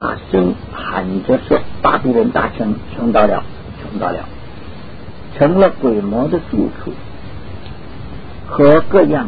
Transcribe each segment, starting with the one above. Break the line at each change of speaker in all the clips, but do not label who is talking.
大声喊着说：巴比伦大城穷到了，穷到了，成了鬼魔的住处和各样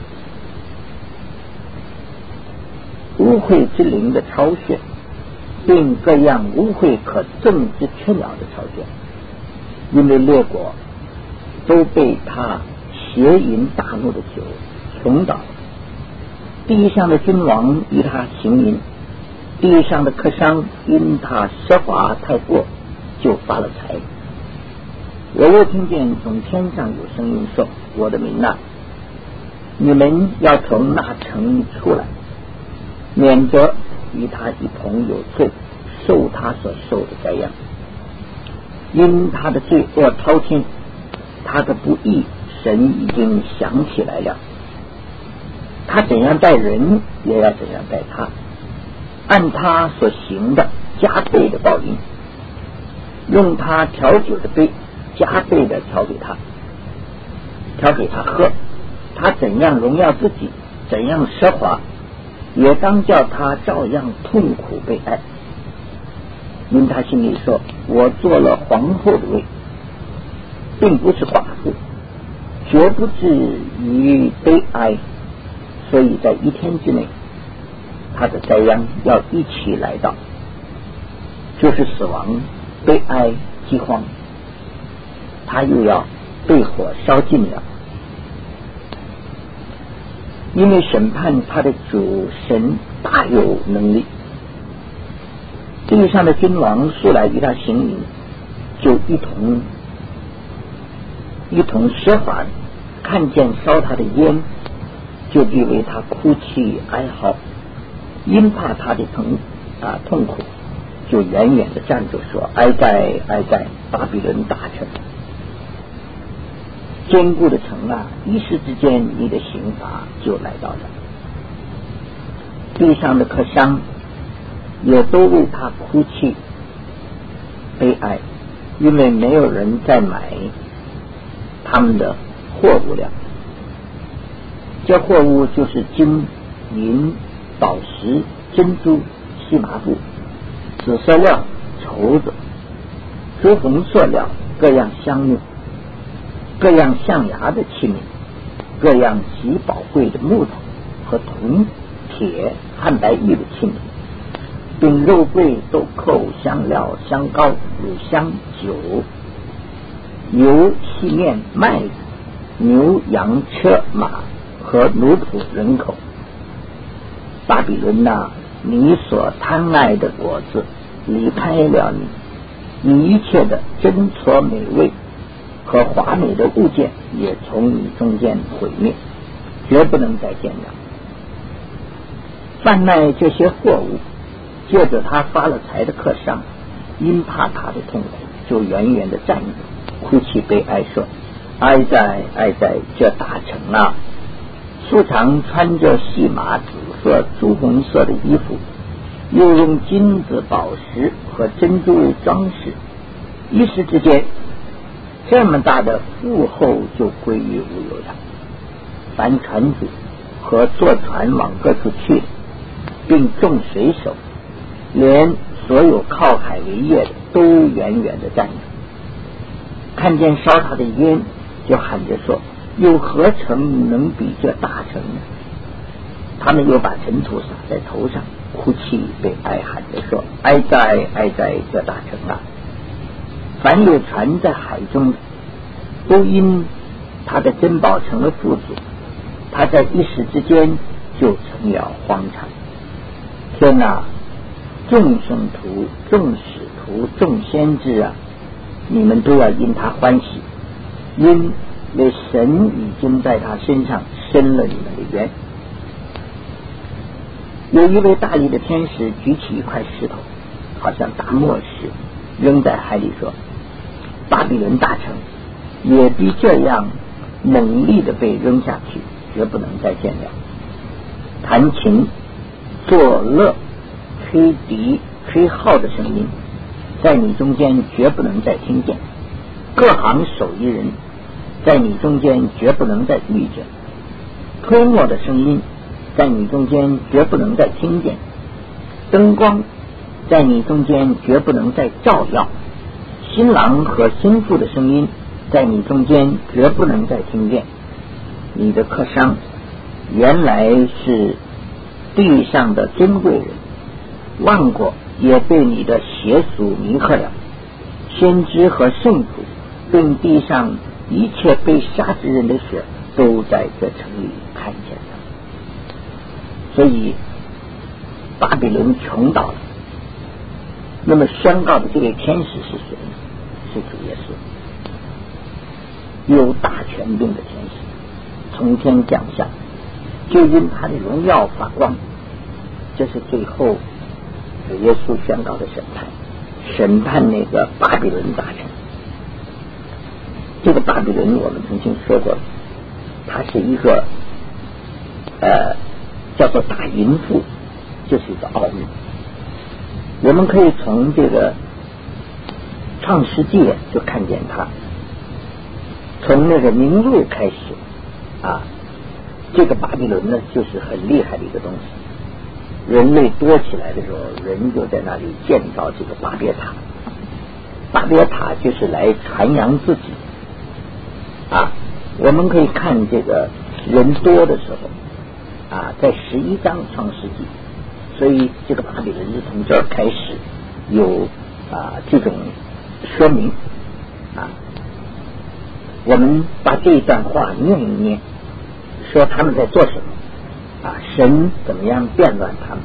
污秽之灵的巢穴，并各样污秽可憎之雀鸟的巢穴。因为列国都被他邪淫大怒的酒穷倒了，地上的君王与他行淫，地上的客商因他奢华太过就发了财。我又听见从天上有声音说：我的民啊，你们要从那城出来，免得与他一同有罪，受他所受的灾殃。因他的罪恶滔天，他的不义神已经想起来了。他怎样待人，也要怎样待他，按他所行的加倍的报应，用他调酒的杯加倍的调给他喝。他怎样荣耀自己，怎样奢华，也当叫他照样痛苦悲哀。因他心里说：我做了皇后的位，并不是寡妇，绝不至于悲哀。所以在一天之内，他的灾殃要一起来到，就是死亡、悲哀、饥荒，他又要被火烧尽了。因为审判他的主神大有能力，地上的君王素来与他行淫，就一同奢华，看见烧他的烟，就必为他哭泣哀嚎，因怕他的痛苦，就远远的站着说：哀哉哀哉，巴比伦大城，坚固的城啊，一时之间你的刑罚就来到了。地上的客商也都为他哭泣悲哀，因为没有人再买他们的货物了。这货物就是金银宝石珍珠细麻布紫色料绸子朱红色料各样香木各样象牙的器皿各样极宝贵的木头和铜铁汉白玉的器皿，并肉桂豆蔻香料香膏乳香酒油细面麦子牛羊车马和奴仆人口。巴比伦啊，你所贪爱的果子离开了你，你一切的珍矬美味和华美的物件也从你中间毁灭，绝不能再见了。贩卖这些货物借着他发了财的客商，因怕他的痛苦，就远远的站着哭泣悲哀说：哀哉哀哉，这大城啊，素常穿着细麻紫色朱红色的衣服，又用金子宝石和珍珠为装饰，一时之间这么大的富厚就归于无有了。凡船主和坐船往各处去，并众水手，连所有靠海为业的都远远的站着，看见烧他的烟，就喊着说：有何城能比这大城呢？他们又把尘土撒在头上，哭泣悲哀，喊着说：哀哉哀哉，这大城啊！凡有船在海中的，都因他的珍宝成了富足，他在一时之间就成了荒场。天哪，众圣徒众使徒众先知啊，你们都要因他欢喜，因为神已经在他身上伸了你们的冤。有一位大力的天使举起一块石头，好像大磨石，扔在海里说：巴比伦大城也必这样猛力的被扔下去，绝不能再见了。弹琴作乐吹笛吹号的声音在你中间绝不能再听见，各行手艺人在你中间绝不能再遇见，推磨的声音在你中间绝不能再听见，灯光在你中间绝不能再照耀，新郎和新妇的声音在你中间绝不能再听见。你的客商原来是地上的尊贵人，万国也被你的邪俗迷惑了，先知和圣徒并地上一切被杀之人的血都在这城里看见了。所以巴比伦穷倒了，那么宣告的这位天使是谁呢？是主耶稣，有大权柄的天使从天降下，就因他的荣耀发光。这是最后主耶稣宣告的审判那个巴比伦大城。这个巴比伦我们曾经说过，它是一个叫做大淫妇，这是一个奥秘。我们可以从这个创世纪就看见它，从那个名录开始这个巴比伦呢就是很厉害的一个东西。人类多起来的时候，人就在那里建造这个巴别塔。巴别塔就是来传扬自己我们可以看这个人多的时候在11章创世纪，所以这个巴比伦是从这儿开始有这种说明我们把这一段话念一念，说他们在做什么神怎么样变乱他们。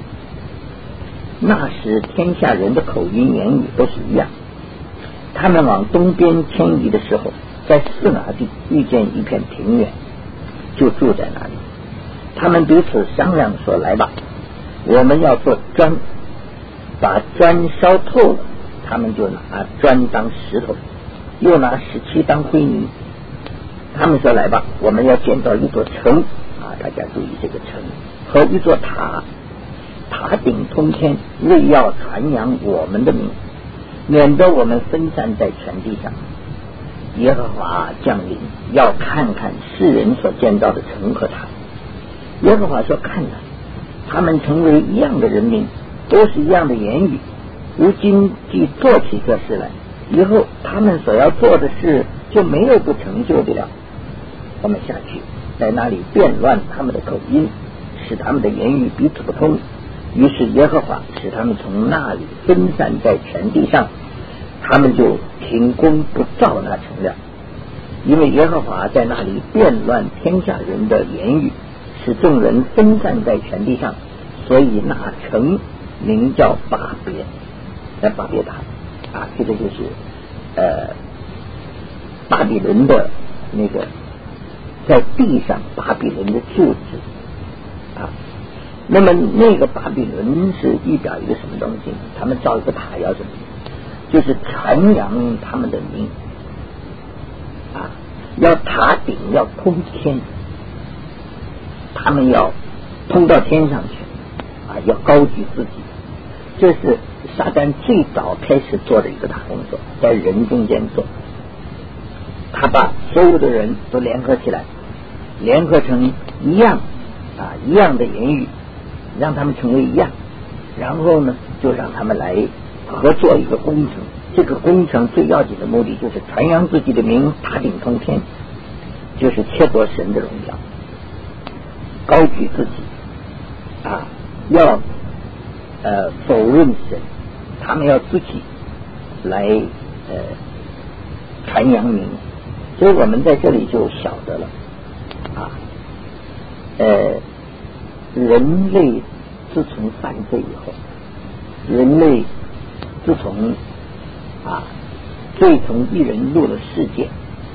那时天下人的口音言语都是一样，他们往东边迁移的时候，在示拿地遇见一片平原，就住在那里。他们彼此商量说，来吧，我们要做砖，把砖烧透了，他们就拿砖当石头，又拿17当灰泥。他们说，来吧，我们要建造一座城大家注意这个城和一座塔，塔顶通天，为要传扬我们的名，免得我们分散在全地上。耶和华降临，要看看世人所建造的城和塔。耶和华说，看了，他们成为一样的人民，都是一样的言语，如今既做起这事来，以后他们所要做的事就没有不成就的了。我们下去，在那里变乱他们的口音，使他们的言语彼此不通。于是耶和华使他们从那里分散在全地上，他们就停工不造那城了。因为耶和华在那里变乱天下人的言语，使众人分散在全地上，所以那城名叫巴别塔这个就是巴比伦的那个在地上巴比伦的柱子那么那个巴比伦是预表一个什么东西呢？他们造一个塔要什么？就是传扬他们的名要塔顶要通天，他们要通到天上去要高举自己。这是撒旦最早开始做的一个大工作，在人中间做。他把所有的人都联合起来，联合成一样一样的言语，让他们成为一样，然后呢就让他们来合作一个工程。这个工程最要紧的目的就是传扬自己的名，塔顶通天，就是窃夺神的荣耀，高举自己要否认神，他们要自己来传扬名。所以我们在这里就晓得了人类自从犯罪以后，人类自从罪从一人入了世界，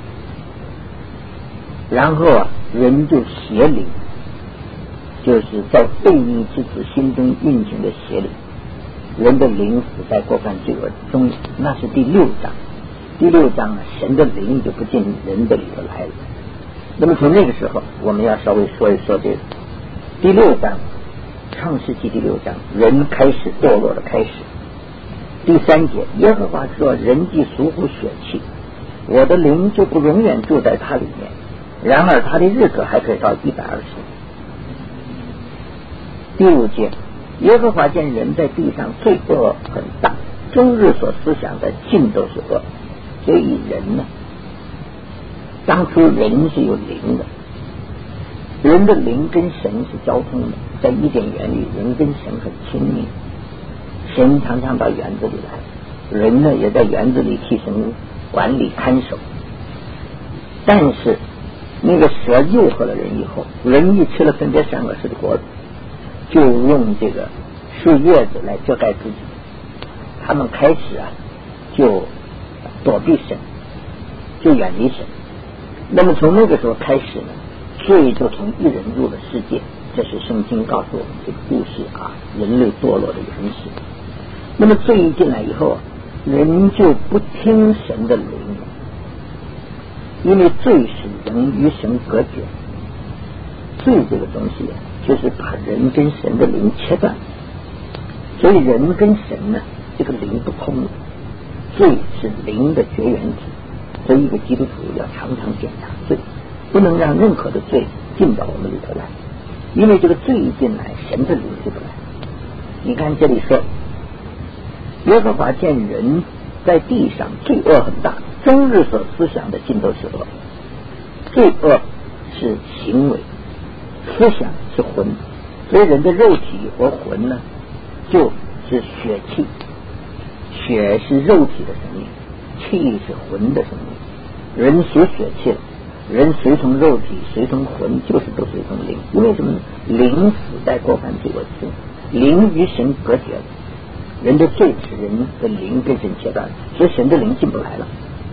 然后人就邪灵，就是在悖逆之子心中运行的邪灵，人的灵死在过犯罪恶中，那是第6章。第6章神的灵就不进人的里头来了。那么从那个时候，我们要稍微说一说这个第6章，创世纪第6章，人开始堕落的开始。第3节，耶和华说，人既属乎血气，我的灵就不永远住在他里面，然而他的日子还可以到120年。第5节， 耶和华见人在地上罪恶很大，终日所思想的尽都是恶。所以人呢，当初人是有灵的，人的灵跟神是交通的，在伊甸园里人跟神很亲密，神常常到园子里来，人呢也在园子里替神管理看守。但是那个蛇诱惑了人以后，人一吃了分别善恶树的果子，就用这个树叶子来遮盖自己，他们开始就躲避神，就远离神。那么从那个时候开始呢，罪就从一人入了世界，这是圣经告诉我们这个故事人类堕落的原始。那么罪一进来以后，人就不听神的灵，因为罪使人与神隔绝。罪这个东西就是把人跟神的灵切断，所以人跟神呢，这个灵不通了。罪是灵的绝缘体，所以一个基督徒要常常检查罪，不能让任何的罪进到我们里头来，因为这个罪一进来，神的灵就不来。你看这里说，耶和华见人在地上罪恶很大，终日所思想的尽都是恶。罪恶是行为，思想是魂，所以人的肉体和魂呢，就是血气。血是肉体的生命，气是魂的生命。人属血气了，人随从肉体，随从魂，就是都随从灵。因为什么呢？灵死在过犯罪恶之中，灵与神隔绝了。人的罪使人的灵跟神切断，所以神的灵进不来了。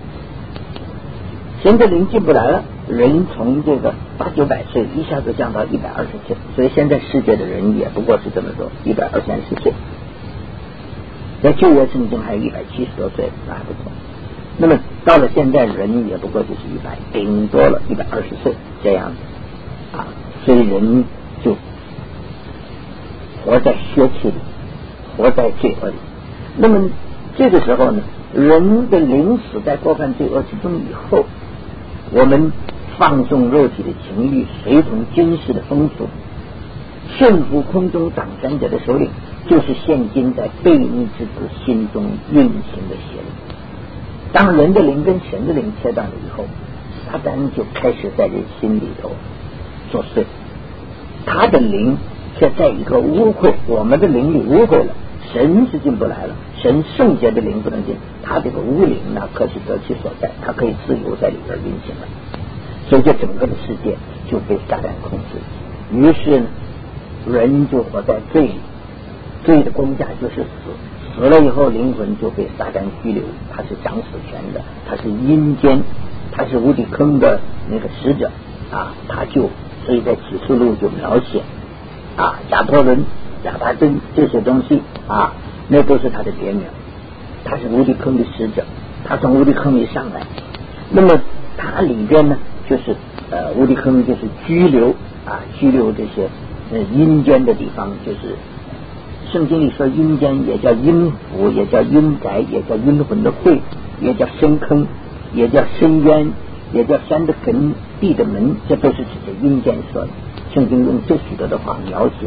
神的灵进不来了，人从这个80-90岁一下子降到120岁，所以现在世界的人也不过是这么多，120-130岁。在旧约圣经还有170多岁，那还不错。那么到了现在，人也不过就是100，顶多了120岁这样子所以人就活在血气里，活在罪恶里。那么这个时候呢，人的灵死在过犯罪恶之中以后，我们放纵肉体的情欲，随从今世的风俗，顺服空中掌权者的首领，就是现今在悖逆之子心中运行的邪灵。当人的灵跟神的灵切断了以后，撒旦就开始在人心里头作祟，他的灵却在一个污秽，我们的灵里污秽了，神是进不来了，神圣洁的灵不能进，他这个污灵呢，可是得其所在，他可以自由在里边运行了。所以这整个的世界就被撒旦控制，于是呢，人就活在罪里，罪的工价就是死，死了以后灵魂就被撒旦拘留，他是掌死权的，他是阴间，他是无底坑的那个使者他就所以在启示录就描写亚伯伦、亚巴真这些东西那都是他的别名，他是无底坑的使者，他从无底坑里上来，那么他里边呢就是无底坑就是拘留拘留这些阴间的地方，就是圣经里说阴间也叫阴府，也叫阴宅，也叫阴魂的会，也叫深坑，也叫深渊，也叫山的根地的门，这都是指着阴间说的。圣经用这许多的话描写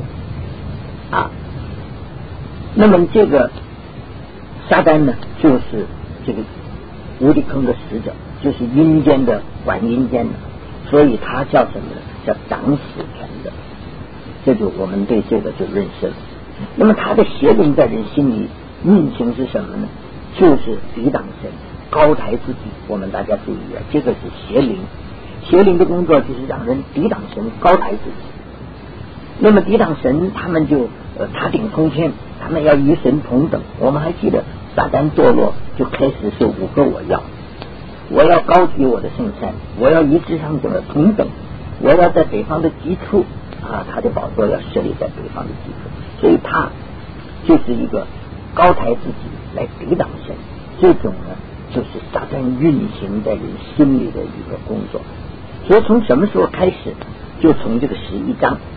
那么这个撒旦呢，就是这个无底坑的使者，就是阴间的管阴间的，所以他叫什么呢？叫掌死权的。这就我们对这个就认识了。那么他的邪灵在人心里运行是什么呢？就是抵挡神，高抬自己。我们大家注意这个是邪灵，邪灵的工作就是让人抵挡神，高抬自己。那么抵挡神，他们就塔顶通天，他们要与神同等。我们还记得撒旦堕落就开始是5个我要高举我的圣山，我要与至上者同等，我要在北方的极处他的宝座要设立在北方的极处，所以他就是一个高抬自己来抵挡神。这种呢就是撒旦运行在人心里的一个工作。所以从什么时候开始？就从这个11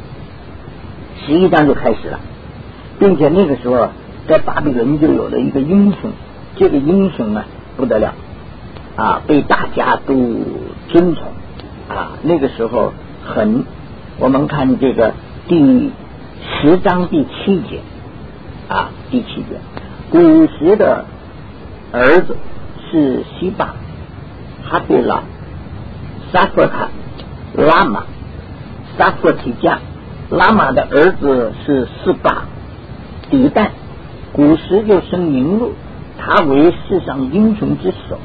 章就开始了，并且那个时候在巴比伦就有了一个英雄，这个英雄不得了被大家都尊崇那个时候我们看这个第 10章第7节啊，第7节，古时的儿子是西巴、哈贝拉、沙弗塔、拉玛、沙弗提加。拉玛的儿子是示巴、底但。古时又生宁禄，他为世上英雄之首。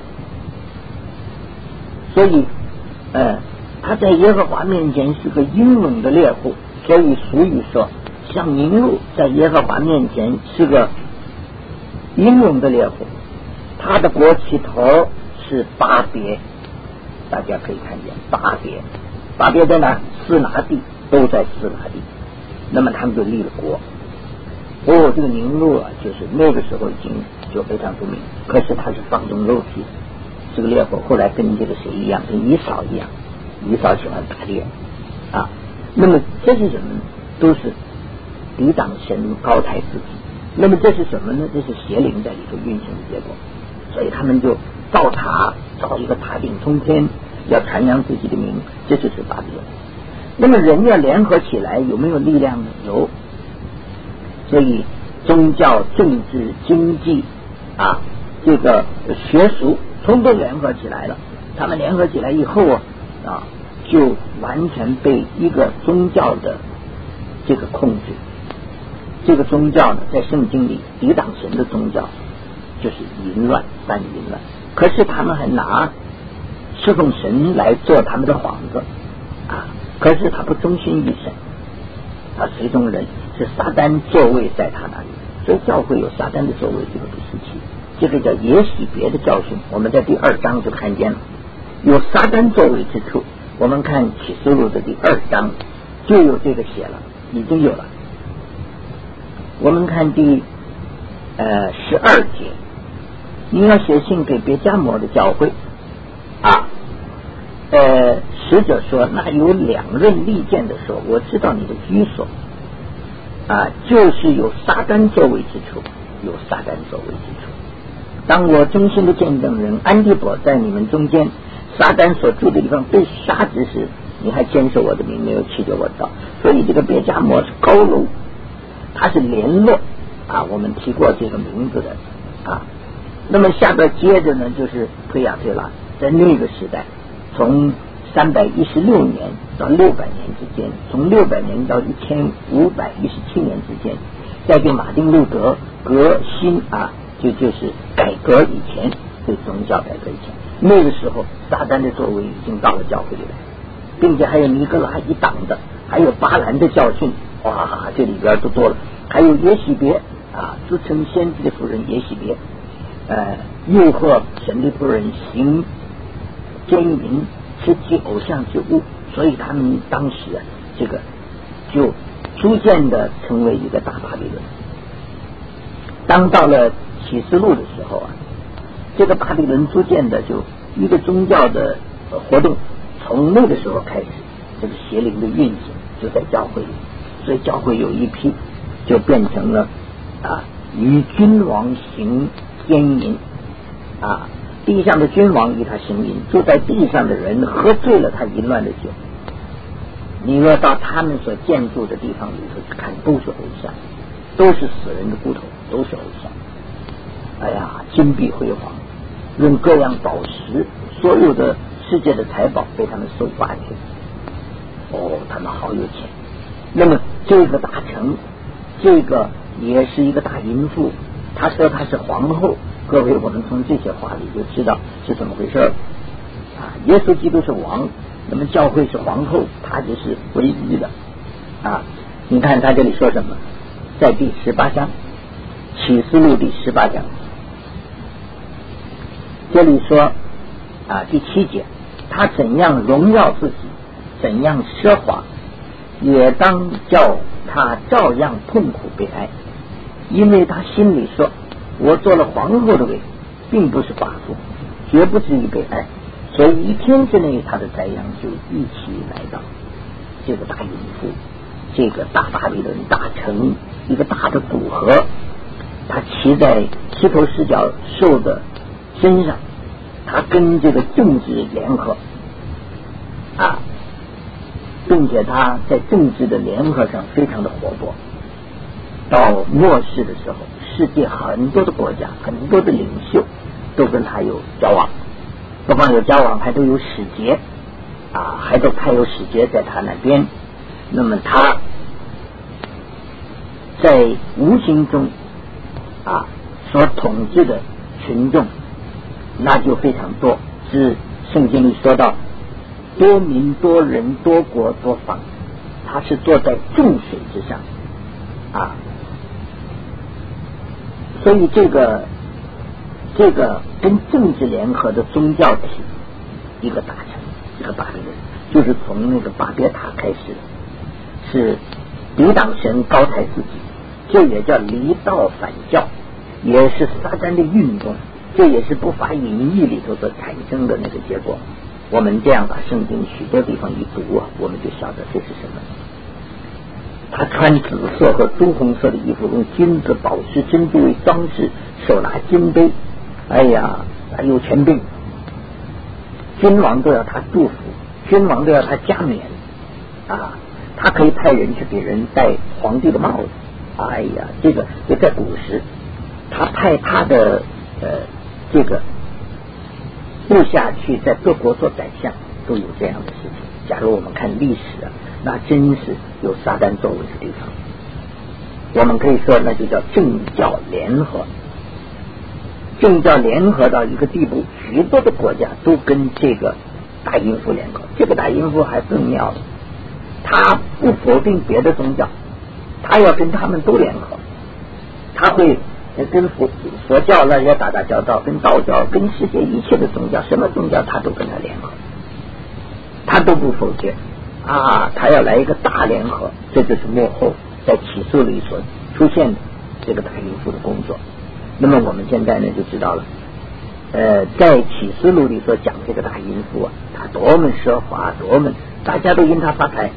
所以他在耶和华面前是个英勇的猎户，所以俗语说，像宁禄在耶和华面前是个英勇的猎户。他的国旗头是巴别，大家可以看见巴别，巴别在哪？示拿地，都在示拿地。那么他们就立了国。这个宁禄啊，就是那个时候已经就非常出名，可是他是放纵肉体，这个猎户，后来跟这个谁一样，跟以扫一样，以扫喜欢打猎啊。那么这是什么呢？都是抵挡神，高抬自己。那么这是什么呢？这是邪灵在里头运行的结果。所以他们就造塔，造一个塔顶冲天，要传扬自己的名，这就是巴比伦。那么人要联合起来，有没有力量呢？有。所以宗教、政治、经济啊，这个学术通通联合起来了。他们联合起来以后啊，就完全被一个宗教的这个控制。这个宗教呢，在圣经里抵挡神的宗教就是淫乱，犯淫乱。可是他们还拿侍奉神来做他们的幌子啊，可是他不忠心于神，他随从人，是撒旦座位在他那里。所以教会有撒旦的座位，这个不稀奇。这个叫耶洗别的教训，我们在第2章就看见了，有撒旦座位之处。我们看启示录的第2章就有这个写了，已经有了。我们看第12节，你要写信给别迦摩的教会啊。使者说，那有2刃利剑的说，我知道你的居所啊，就是有撒旦座位之处，有撒旦座位之处。当我忠心的见证人安提伯在你们中间，撒旦所住的地方被杀之时，你还坚守我的名，没有弃绝我的道。所以这个别迦摩是高楼，它是联络啊，我们提过这个名字的啊。那么下边接着呢，就是推雅推拉，在那个时代，从316年到600年之间，从600年到1517年之间，在给马丁路德革新啊，就是改革以前，对宗教改革以前，那个时候撒旦的作为已经到了教会里来，并且还有尼格拉一党的，还有巴兰的教训，哇，这里边都多了，还有耶洗别啊，自称先知的妇人耶洗别，诱惑神的仆人行奸淫，吃其偶像之物，所以他们当时这个就逐渐的成为一个大巴比伦。当到了启示录的时候这个巴比伦逐渐的就一个宗教的活动，从那个时候开始，这个邪灵的运行就在教会里，所以教会有一批就变成了与君王行奸淫啊，地上的君王与他行淫，住在地上的人喝醉了他淫乱的酒。你若到他们所建筑的地方里头去看，都是偶像，都是死人的骨头，都是偶像。哎呀，金碧辉煌，用各样宝石，所有的世界的财宝被他们收刮去。他们好有钱。那么这个大臣，这个也是一个大淫妇，他说他是皇后。各位，我们从这些话里就知道是怎么回事耶稣基督是王，那么教会是皇后，他就是唯一的你看他这里说什么，在第18章，启示录第18章，这里说第7节，他怎样荣耀自己，怎样奢华，也当叫他照样痛苦悲哀，因为他心里说，我做了皇后的位，并不是寡妇，绝不至于悲哀，所以1天之内他的灾殃就一起来到。这个大淫妇，这个大巴比伦大城，一个大的赌河，他骑在七头十角兽的身上，他跟这个政治联合并且他在政治的联合上非常的活泼。到末世的时候，世界很多的国家、很多的领袖都跟他有交往，不光有交往，还都有使节还都派有使节在他那边。那么他在无形中所统治的群众那就非常多，是圣经里说到多民多人多国多方，他是坐在众水之上所以这个跟政治联合的宗教体一个达成，这个巴比伦就是从那个巴别塔开始，是抵挡神高抬自己，这也叫离道反教，也是撒旦的运动，这也是不法淫意里头所产生的那个结果。我们这样把圣经许多地方一读我们就晓得这是什么。他穿紫色和朱红色的衣服，用金子、宝石、珍珠为装饰，手拿金杯，有权柄，君王都要他祝福，君王都要他加冕他可以派人去给人戴皇帝的帽子。这个也在古时，他派他的这个部下去在各国做宰相，都有这样的事情。假如我们看历史那真是有撒旦作为的地方。我们可以说那就叫政教联合。政教联合到一个地步，许多的国家都跟这个大淫妇联合。这个大淫妇还更妙了，他不否定别的宗教，他要跟他们都联合，他会跟佛教那些打交道，跟道教，跟世界一切的宗教，什么宗教他都跟他联合，他都不否定他要来一个大联合。这就是幕后在启示里所出现的这个大淫妇的工作。那么我们现在呢就知道了，在启示录里所讲这个大淫妇他多么奢华，多么大家都因他发财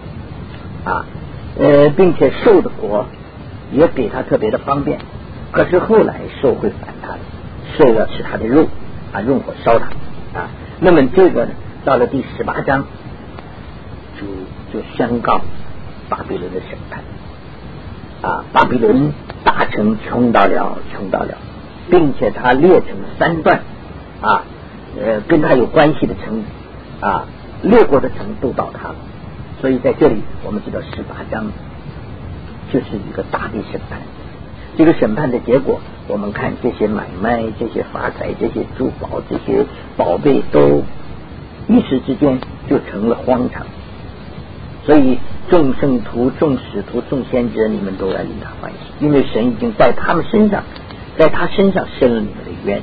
并且兽的国也给他特别的方便。可是后来兽会反他的，兽要吃他的肉用火烧他那么这个呢，到了第18章就宣告巴比伦的审判巴比伦大城穷到了，并且他列成3段跟他有关系的城列国的城都倒塌了。所以在这里我们知道18章就是一个大的审判。这个审判的结果，我们看这些买卖、这些发财、这些珠宝、这些宝贝都一时之间就成了荒场。所以众圣徒、众使徒、众先知，你们都要因他欢喜，因为神已经在他身上伸了你们的冤。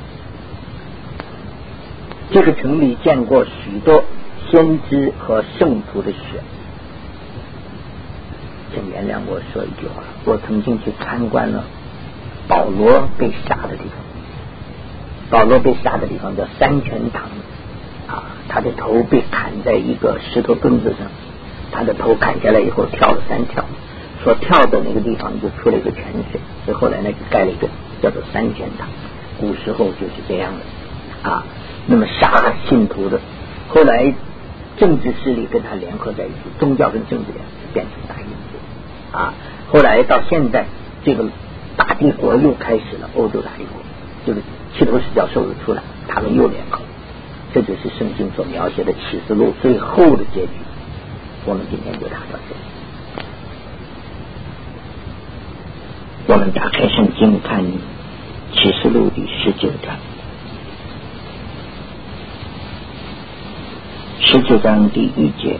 这个城里见过许多先知和圣徒的血。请原谅我说一句话，我曾经去参观了保罗被杀的地方。保罗被杀的地方叫三泉堂他的头被砍在一个石头墩子上，他的头砍下来以后跳了3跳，所跳的那个地方就出了一个泉水，所以后来呢就盖了一个叫做三泉堂。古时候就是这样的那么杀信徒的，后来政治势力跟他联合在一起，宗教跟政治联合变成大淫妇后来到现在这个大帝国又开始了，欧洲大帝国，这个齐头士教授又出来，他们又联合。这就是圣经所描写的启示录最后的结局。我们今天就谈到这里。我们打开圣经看启示录第19章。19章第1节，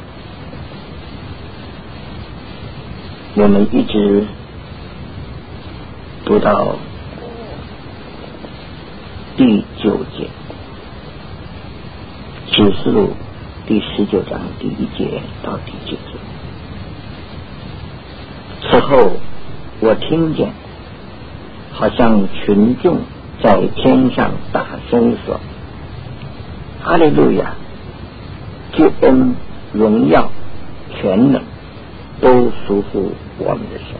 我们一直读到第9节。启示录第19章第1节到第9节。此后我听见好像群众在天上大声说：哈利路亚，救恩、荣耀、权能都属乎我们的神。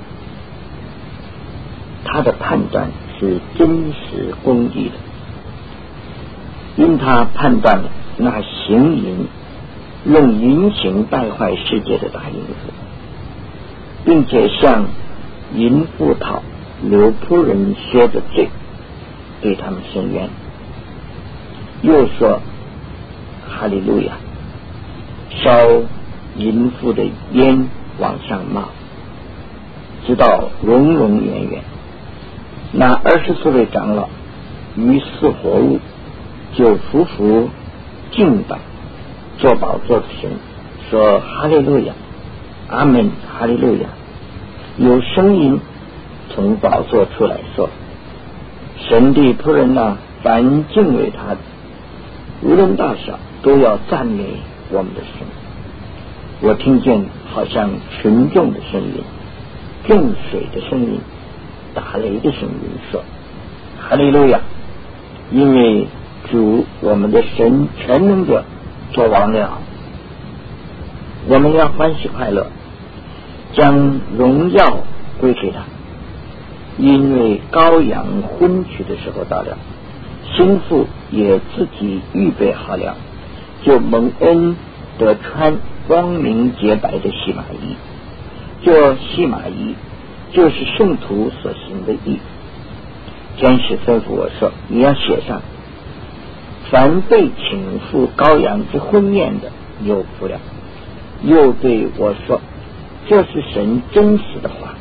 他的判断是真实公义的，因他判断了那行淫用淫行败坏世界的大淫妇，并且向淫妇讨流仆人薛的罪，对他们伸冤。又说哈利路亚，烧淫妇的烟往上冒，直到永永远远。那24位长老于四活物就匍匐敬拜做宝座的神，说哈利路亚，阿门，哈利路亚。有声音从宝座出来说，神的仆人呐，凡敬畏他的，无论大小，都要赞美我们的神。我听见好像群众的声音，众水的声音，打雷的声音，说哈利路亚，因为主我们的神全能者做王了。我们要欢喜快乐，将荣耀归给他，因为羔羊婚娶的时候到了，新妇也自己预备好了，就蒙恩得穿光明洁白的细麻衣。这细麻衣就是圣徒所行的义。天使吩咐我说，你要写上，凡被请赴羔羊之婚宴的有福了。又对我说，这是神真实的话。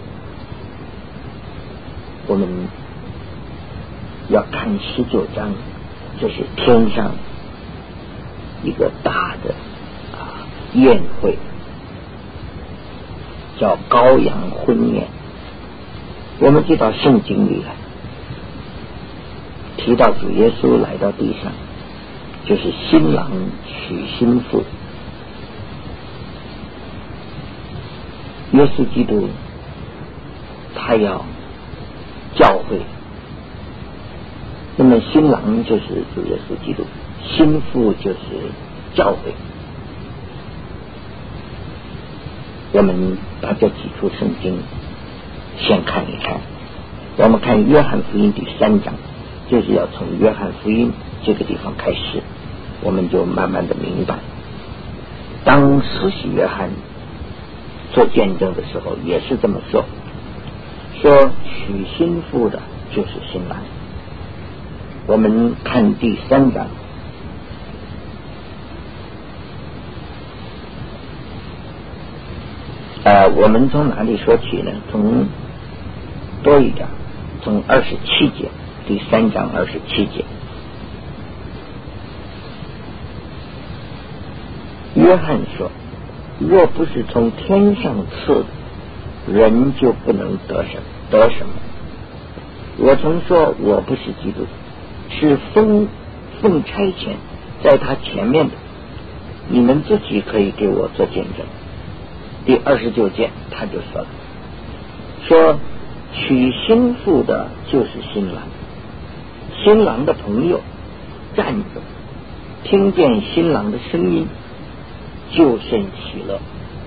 我们要看19章，这是天上一个大的宴会，叫羔羊婚宴。我们知道圣经里提到主耶稣来到地上，就是新郎娶新妇。耶稣基督他要教会，那么新郎就是主耶稣基督，新妇就是教会。我们大家挤出圣经先看一看，我们看约翰福音第3章，就是要从约翰福音这个地方开始，我们就慢慢的明白，当施洗约翰做见证的时候也是这么说娶新妇的就是新郎。我们看第3章，我们从哪里说起呢？从多一点，从27节，第3章27节。约翰说，若不是从天上赐的，人就不能得什么。我曾说我不是基督，是奉差遣在他前面的，你们自己可以给我做见证。第29节他就说娶新妇的就是新郎，新郎的朋友站着听见新郎的声音就甚喜乐，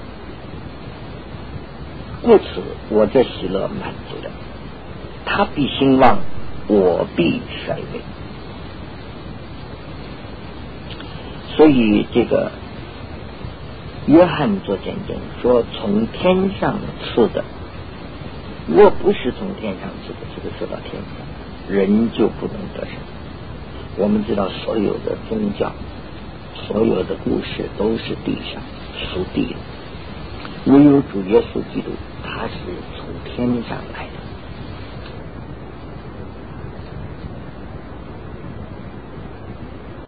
故此我这喜乐满足了，他必兴旺，我必衰微。所以这个约翰做见证说，从天上赐的，若不是从天上赐的，这个说到天上，人就不能得什么。我们知道所有的宗教，所有的故事都是地上属地的，唯有主耶稣基督他是从天上来的。